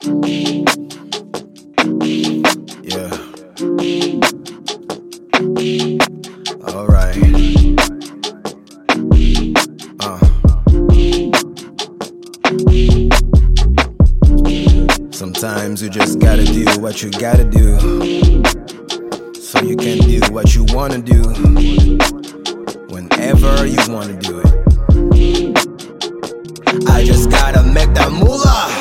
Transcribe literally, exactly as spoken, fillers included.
Yeah. Alright. Uh. Sometimes you just gotta do what you gotta do, so you can do what you wanna do, whenever you wanna do it. I just gotta make that moolah.